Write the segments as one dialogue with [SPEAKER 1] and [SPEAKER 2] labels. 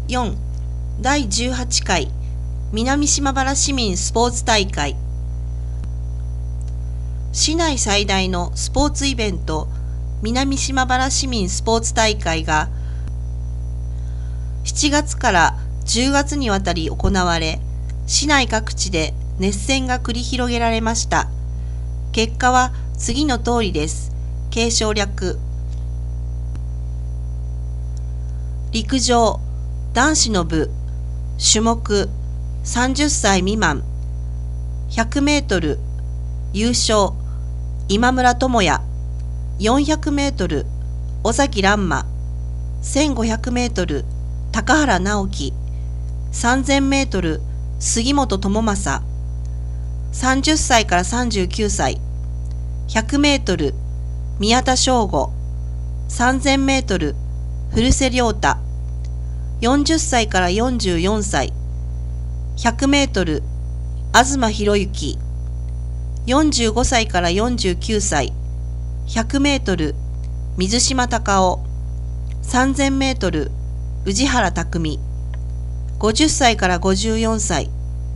[SPEAKER 1] 4. 第18回南島原市民スポーツ大会。市内最大のスポーツイベント南島原市民スポーツ大会が7月から10月にわたり行われ、市内各地で熱戦が繰り広げられました。結果は次の通りです。継承略。陸上男子の部種目30歳未満100メートル優勝今村智也、400メートル尾崎蘭馬、1500メートル高原直樹、3000メートル杉本智正、30歳から39歳100メートル宮田翔吾、3000メートル古瀬亮太、40歳から44歳100メートル東博之、45歳から49歳100メートル水島貴夫、3000メートル宇治原匠、50歳から54歳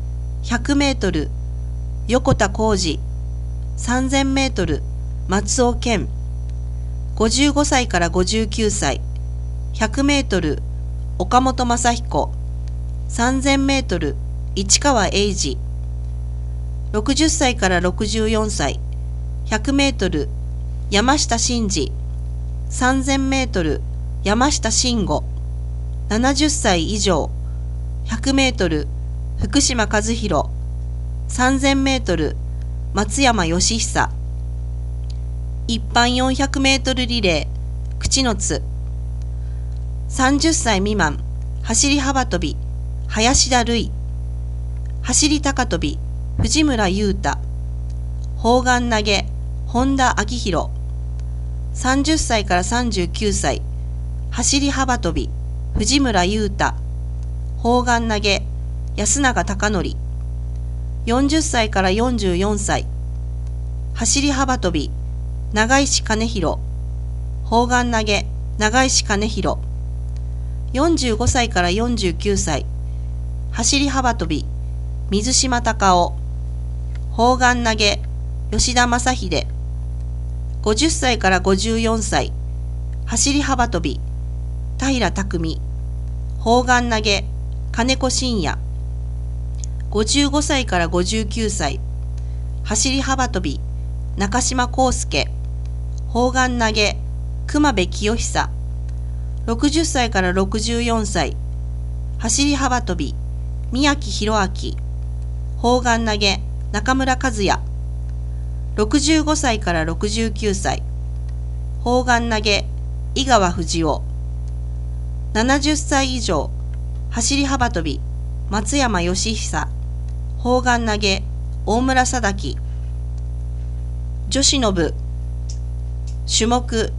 [SPEAKER 1] 100メートル横田浩二、3000メートル松尾健、55歳から59歳100メートル岡本正彦、3000メートル市川英二、60歳から64歳100メートル山下真司、3000メートル山下真吾、70歳以上100メートル福島和弘、3000メートル松山義久、一般400メートルリレー口の津、30歳未満走り幅跳び林田瑠衣、走り高跳び藤村優太、砲丸投げ本田明宏、30歳から39歳走り幅跳び藤村優太、砲丸投げ安永貴則、40歳から44歳走り幅跳び長石兼弘、砲丸投げ長石兼弘、45歳から49歳走り幅跳び水島貴夫、砲丸投げ吉田正秀、50歳から54歳走り幅跳び平匠、砲丸投げ金子真也、55歳から59歳走り幅跳び中島康介、砲丸投げ熊部清久、60歳から64歳走り幅跳び宮城弘明、砲丸投げ中村和也、65歳から69歳砲丸投げ井川藤夫、70歳以上走り幅跳び松山義久、砲丸投げ大村貞樹。女子の部種目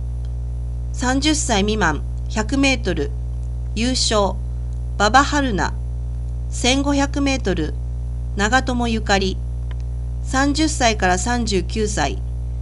[SPEAKER 1] 30歳未満100メートル優勝馬場春菜、1500メートル長友ゆかり、30歳から39歳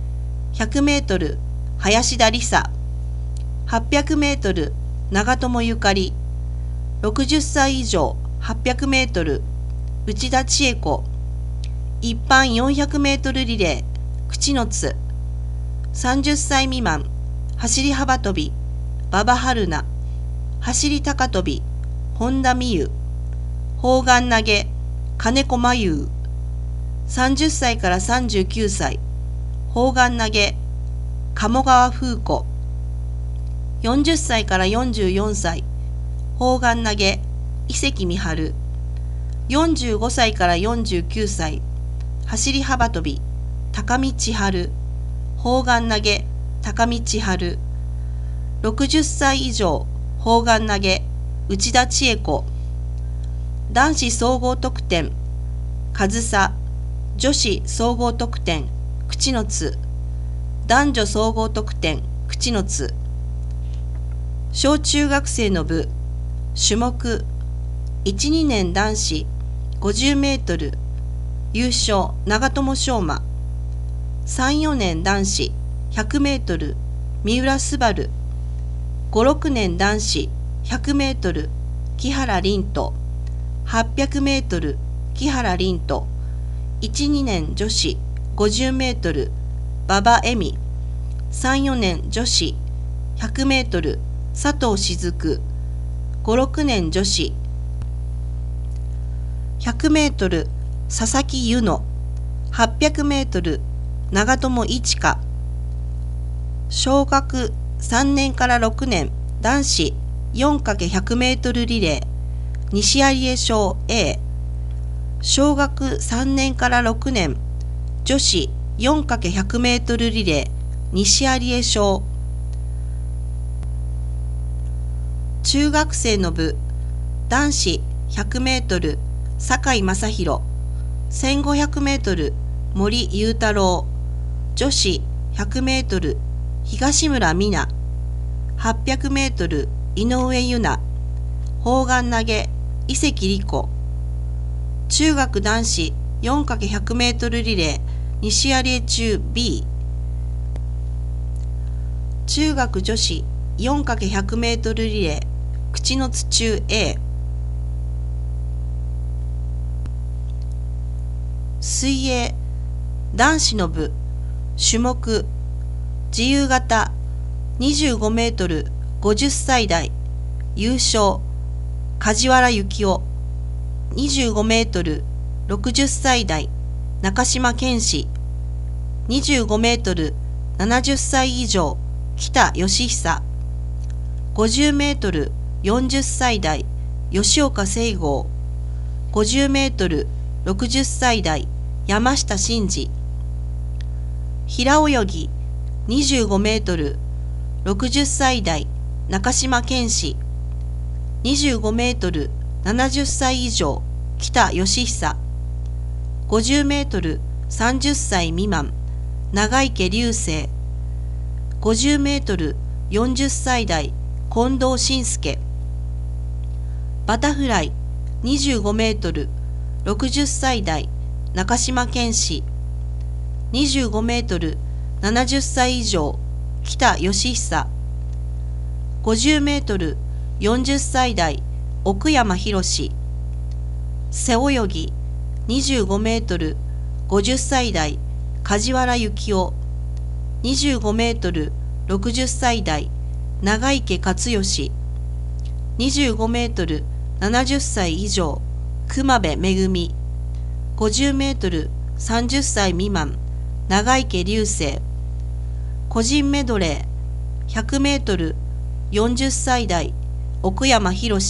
[SPEAKER 1] 100メートル林田理沙、800メートル長友ゆかり、60歳以上800メートル内田千恵子、一般400メートルリレー口の津、30歳未満走り幅跳び馬場春菜、走り高跳び本田美優、砲丸投げ金子真優、30歳から39歳砲丸投げ鴨川風子、40歳から44歳砲丸投げ伊関美晴、45歳から49歳走り幅跳び高見千春、砲丸投げ高見千春、60歳以上砲丸投げ内田千恵子、男子総合得点上総、女子総合得点口の津、男女総合得点口の津。小中学生の部種目1、2年男子50メートル優勝長友翔馬、3、4年男子100メートル三浦昴、5、6年男子100メートル木原凛斗、800メートル木原凛斗、1、2年女子50メートル馬場恵美、3、4年女子100メートル佐藤雫、5、6年女子100メートル佐々木優乃、800メートル長友一花、小学3年から6年男子 4×100 メートルリレー西有江小 A、小学3年から6年女子 4×100 メートルリレー西有江小、中学生の部男子100メートル酒井正弘、1500メートル森裕太郎、女子100メートル東村美奈、800メートル井上優奈、砲丸投げ伊関莉子、中学男子 4×100 メートルリレー西有江中 B、中学女子 4×100 メートルリレー口の津中 A、水泳男子の部種目自由形25メートル50歳代優勝梶原幸雄、25メートル60歳代中島健志、25メートル70歳以上北義久、50メートル40歳代吉岡聖剛、50メートル60歳代山下真司、平泳ぎ25メートル60歳代中島健志、25メートル70歳以上北義久、50メートル30歳未満長池流星、50メートル40歳代近藤慎介、バタフライ25メートル60歳代中島健志、25メートル70歳以上北義久、50メートル40歳代奥山博、背泳ぎ25メートル50歳代梶原幸雄、25メートル60歳代長池勝義、25メートル70歳以上熊部恵、50メートル30歳未満長池流星、個人メドレー100メートル40歳代奥山博、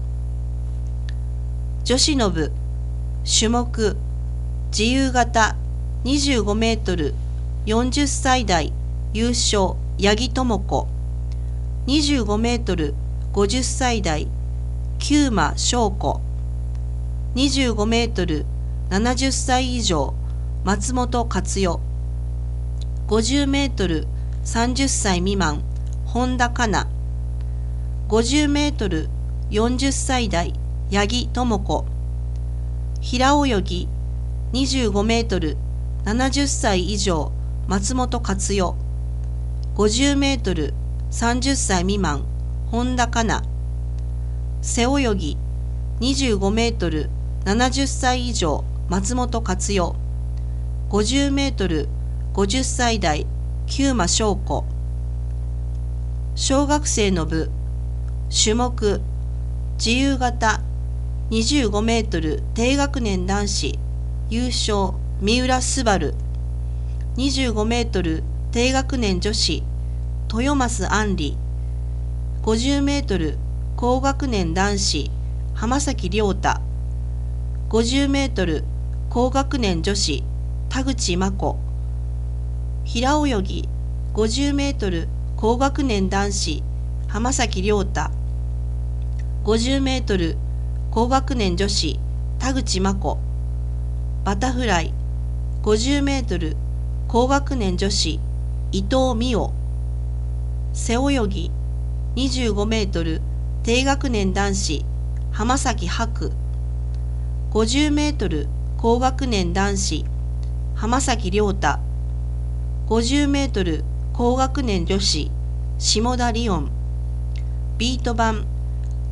[SPEAKER 1] 女子の部種目自由形25メートル40歳代優勝八木智子、25メートル50歳代久間翔子、25メートル70歳以上松本克代、50メートル30歳未満本田香奈、50メートル40歳代八木智子、平泳ぎ25メートル70歳以上松本克代、50メートル30歳未満本田香奈、背泳ぎ25メートル70歳以上松本克代、50メートル50歳代久間翔子、小学生の部種目自由形25メートル低学年男子優勝三浦昴、25メートル低学年女子豊増杏里、50メートル高学年男子浜崎亮太、50メートル高学年女子田口真子、平泳ぎ50メートル高学年男子浜崎亮太、50メートル高学年女子田口真子、バタフライ50メートル高学年女子伊藤美桜、背泳ぎ25メートル低学年男子浜崎博、50メートル高学年男子浜崎亮太、50メートル高学年女子下田理音、ビート板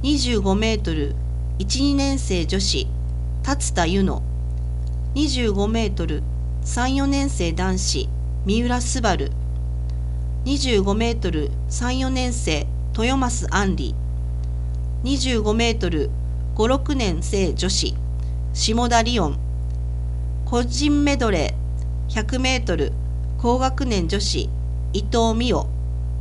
[SPEAKER 1] 25メートル1、2年生女子達田ゆの、25メートル3、4年生男子三浦昴、25メートル3、4年生豊増杏里、25メートル5、6年生女子下田リオン、個人メドレー100メートル高学年女子伊藤美代、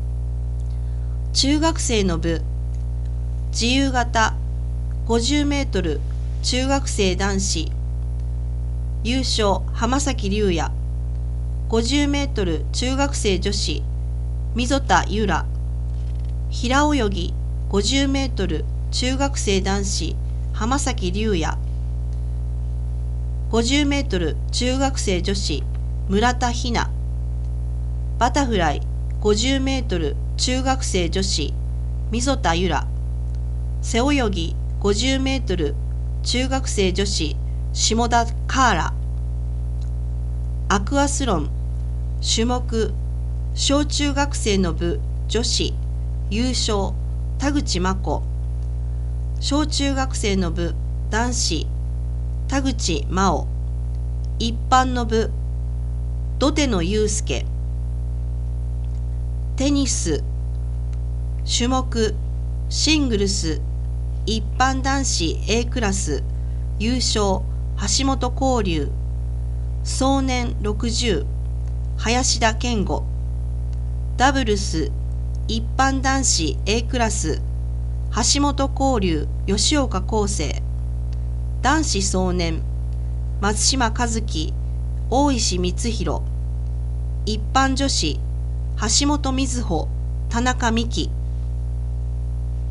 [SPEAKER 1] 中学生の部自由形50メートル中学生男子優勝浜崎龍也、50メートル中学生女子溝田由良、平泳ぎ50メートル中学生男子浜崎龍也、50メートル中学生女子村田ひな、バタフライ50メートル中学生女子溝田由良、背泳ぎ50メートル中学生女子下田カーラ、アクアスロン種目小中学生の部女子優勝田口真子、小中学生の部男子田口真央、一般の部土手野祐介、テニス種目シングルス一般男子 A クラス優勝橋本幸龍、壮年60林田健吾、ダブルス一般男子 A クラス橋本幸龍吉岡康生、男子壮年松島和樹大石光弘、一般女子橋本瑞穂田中美希、